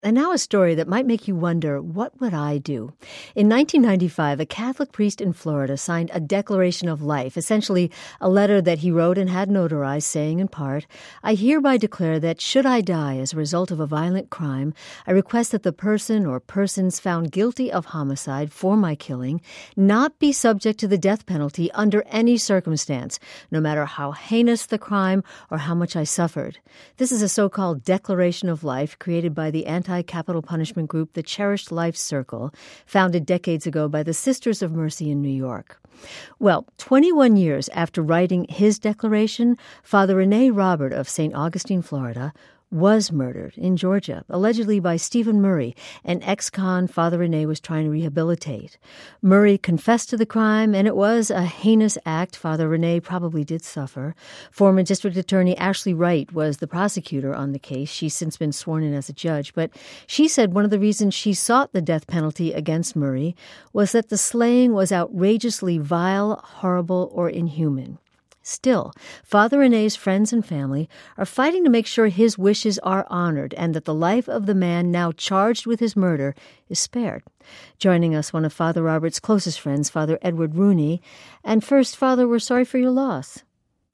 And now a story that might make you wonder, what would I do? In 1995, a Catholic priest in Florida signed a declaration of life, essentially a letter that he wrote and had notarized, saying in part, "I hereby declare that should I die as a result of a violent crime, I request that the person or persons found guilty of homicide for my killing not be subject to the death penalty under any circumstance, no matter how heinous the crime or how much I suffered." This is a so-called Declaration of Life created by the anti-capital punishment group, the Cherished Life Circle, founded decades ago by the Sisters of Mercy in New York. Well, 21 years after writing his declaration, Father Rene Robert of St. Augustine, Florida, was murdered in Georgia, allegedly by Stephen Murray, an ex-con Father Rene was trying to rehabilitate. Murray confessed to the crime, and it was a heinous act Father Rene probably did suffer. Former District Attorney Ashley Wright was the prosecutor on the case. She's since been sworn in as a judge, but she said one of the reasons she sought the death penalty against Murray was that the slaying was outrageously vile, horrible, or inhuman. Still, Father Rene's friends and family are fighting to make sure his wishes are honored and that the life of the man now charged with his murder is spared. Joining us, one of Father Robert's closest friends, Father Edward Rooney. And first, Father, we're sorry for your loss.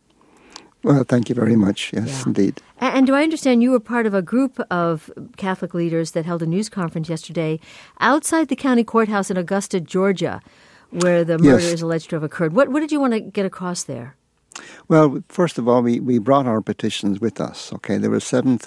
Well, thank you very much. Yes, indeed. And do I understand you were part of a group of Catholic leaders that held a news conference yesterday outside the county courthouse in Augusta, Georgia, where the murder is alleged to have occurred? What did you want to get across there? Well, first of all, we brought our petitions with us, okay? There were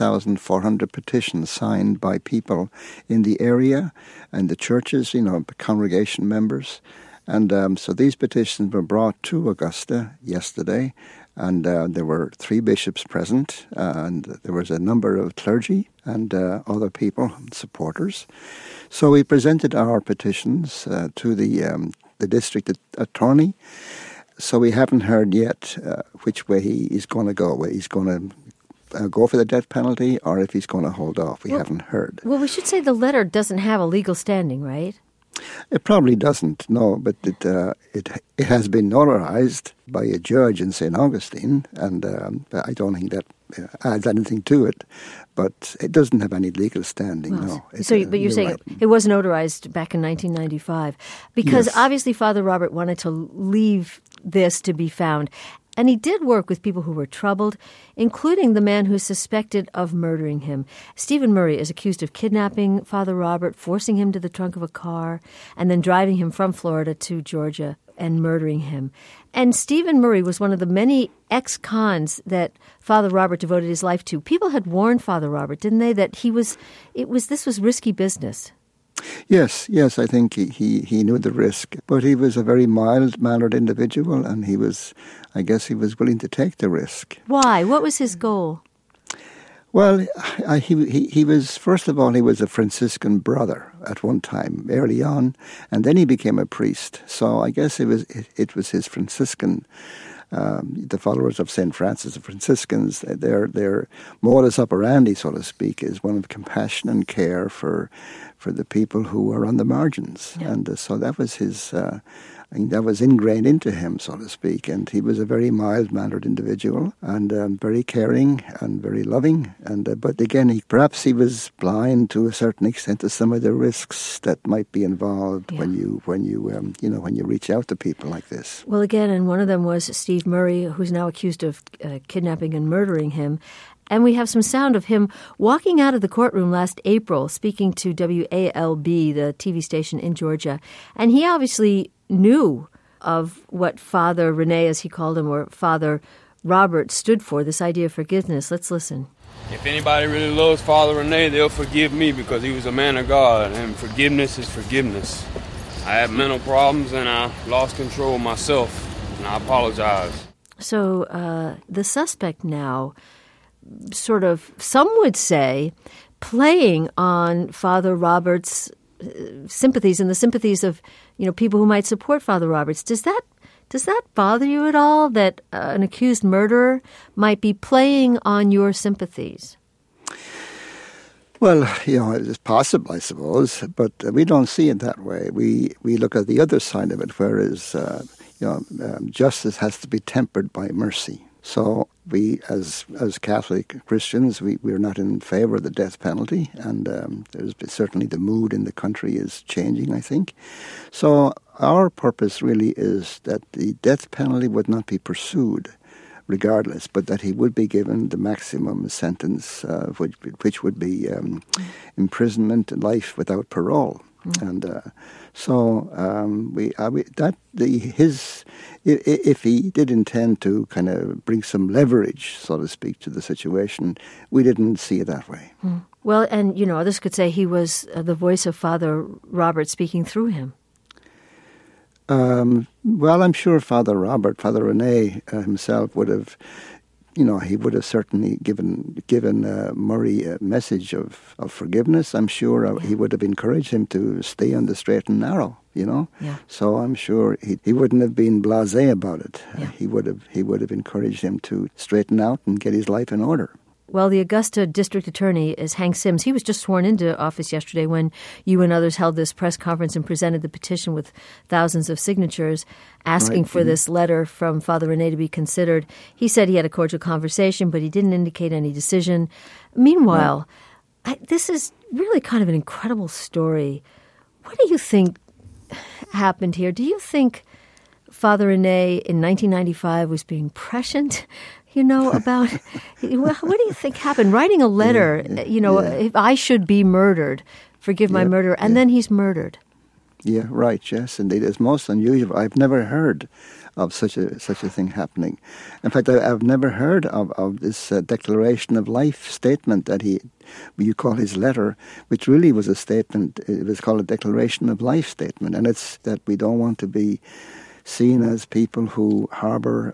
7,400 petitions signed by people in the area and the churches, congregation members. And so these petitions were brought to Augusta yesterday, and there were 3 bishops present, and there was a number of clergy and other people, supporters. So we presented our petitions to the district attorney. So we haven't heard yet which way he is going to go. Whether he's going to go for the death penalty or if he's going to hold off. We haven't heard. Well, we should say the letter doesn't have a legal standing, right? It probably doesn't, no, but it has been notarized by a judge in St. Augustine, and I don't think that adds anything to it. But it doesn't have any legal standing, no. But you're saying right. It was notarized back in 1995 because obviously Father Robert wanted to leave this to be found. And he did work with people who were troubled, including the man who is suspected of murdering him. Stephen Murray is accused of kidnapping Father Robert, forcing him to the trunk of a car, and then driving him from Florida to Georgia and murdering him. And Stephen Murray was one of the many ex-cons that Father Robert devoted his life to. People had warned Father Robert, didn't they, that this was risky business. Yes, I think he knew the risk. But he was a very mild-mannered individual, and I guess he was willing to take the risk. Why? What was his goal? Well, he was, first of all, he was a Franciscan brother at one time, early on, and then he became a priest. So I guess it was his Franciscan, the followers of St. Francis, the Franciscans, their modus operandi, so to speak, is one of compassion and care for the people who are on the margins. Yeah. And so that was his, I think that was ingrained into him, so to speak. And he was a very mild-mannered individual and very caring and very loving. And but again, perhaps he was blind to a certain extent to some of the risks that might be involved when you reach out to people like this. Well, again, and one of them was Steve Murray, who's now accused of kidnapping and murdering him. And we have some sound of him walking out of the courtroom last April, speaking to WALB, the TV station in Georgia. And he obviously knew of what Father Rene, as he called him, or Father Robert stood for, this idea of forgiveness. Let's listen. If anybody really loves Father Rene, they'll forgive me because he was a man of God, and forgiveness is forgiveness. I had mental problems, and I lost control of myself, and I apologize. So the suspect now, sort of, some would say, playing on Father Robert's sympathies and the sympathies of, people who might support Father Roberts. Does that bother you at all, that an accused murderer might be playing on your sympathies? Well, it's possible, I suppose, but we don't see it that way. We look at the other side of it, whereas justice has to be tempered by mercy. So we, as Catholic Christians, we're not in favour of the death penalty, and there's certainly the mood in the country is changing, I think. So our purpose really is that the death penalty would not be pursued regardless, but that he would be given the maximum sentence, which would be imprisonment, life without parole. And if he did intend to kind of bring some leverage, so to speak, to the situation, we didn't see it that way. Well, and others could say he was the voice of Father Robert speaking through him. Well, I'm sure Father René himself would have. He would have certainly given Murray a message of forgiveness. I'm sure he would have encouraged him to stay on the straight and narrow. Yeah. So I'm sure he wouldn't have been blasé about it. Yeah. He would have encouraged him to straighten out and get his life in order. Well, the Augusta District Attorney is Hank Sims. He was just sworn into office yesterday when you and others held this press conference and presented the petition with thousands of signatures asking for this letter from Father René to be considered. He said he had a cordial conversation, but he didn't indicate any decision. Meanwhile, this is really kind of an incredible story. What do you think happened here? Do you think Father René in 1995 was being prescient? About what do you think happened? Writing a letter, if I should be murdered, forgive my murderer, and then he's murdered. Yeah, right, yes, indeed. It's most unusual. I've never heard of such a thing happening. In fact, I've never heard of this declaration of life statement that you call his letter, which really was a statement. It was called a declaration of life statement, and it's that we don't want to be seen as people who harbour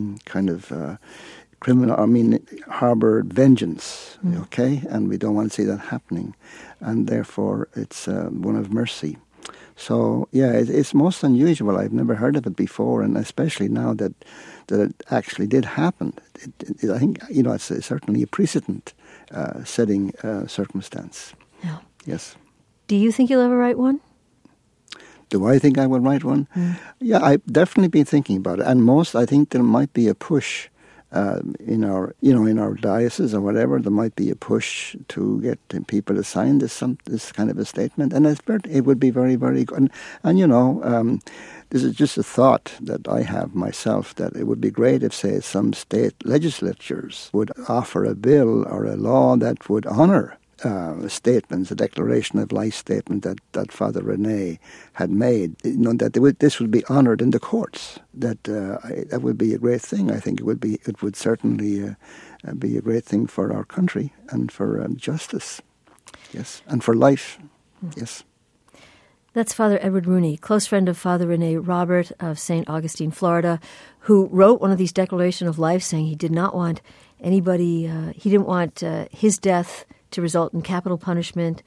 harbour vengeance, okay? And we don't want to see that happening. And therefore, it's one of mercy. So, yeah, it's most unusual. I've never heard of it before, and especially now that it actually did happen. I think, it's certainly a precedent-setting circumstance. Yeah. Yes. Do you think you'll ever write one? Do I think I will write one? Yeah, I've definitely been thinking about it. And I think there might be a push in our diocese or whatever. There might be a push to get people to sign this kind of a statement, and it would be very, very good. And this is just a thought that I have myself, that it would be great if, say, some state legislatures would offer a bill or a law that would honour statements, a declaration of life statement that Father René had made, this would be honoured in the courts. That would be a great thing. I think it would certainly be a great thing for our country and for justice, yes, and for life, yes. That's Father Edward Rooney, close friend of Father René Robert of St. Augustine, Florida, who wrote one of these declarations of life saying he did not want anybody, he didn't want his death to result in capital punishment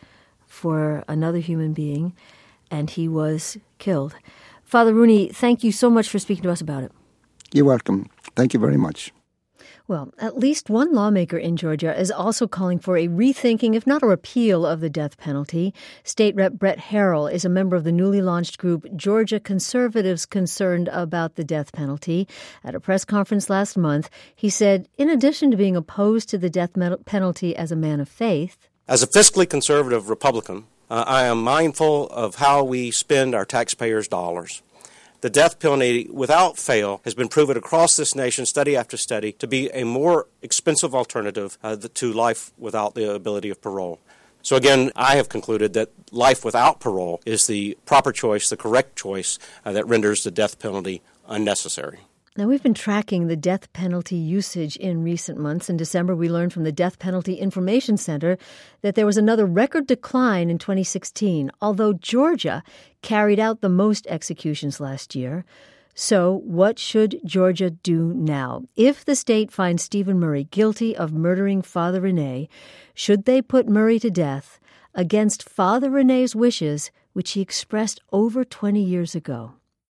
for another human being, and he was killed. Father Rooney, thank you so much for speaking to us about it. You're welcome. Thank you very much. Well, at least one lawmaker in Georgia is also calling for a rethinking, if not a repeal, of the death penalty. State Rep Brett Harrell is a member of the newly launched group Georgia Conservatives Concerned About the Death Penalty. At a press conference last month, he said, in addition to being opposed to the death penalty as a man of faith, as a fiscally conservative Republican, I am mindful of how we spend our taxpayers' dollars. The death penalty, without fail, has been proven across this nation, study after study, to be a more expensive alternative to life without the ability of parole. So again, I have concluded that life without parole is the proper choice, the correct choice that renders the death penalty unnecessary. Now, we've been tracking the death penalty usage in recent months. In December, we learned from the Death Penalty Information Center that there was another record decline in 2016, although Georgia carried out the most executions last year. So what should Georgia do now? If the state finds Stephen Murray guilty of murdering Father René, should they put Murray to death against Father René's wishes, which he expressed over 20 years ago?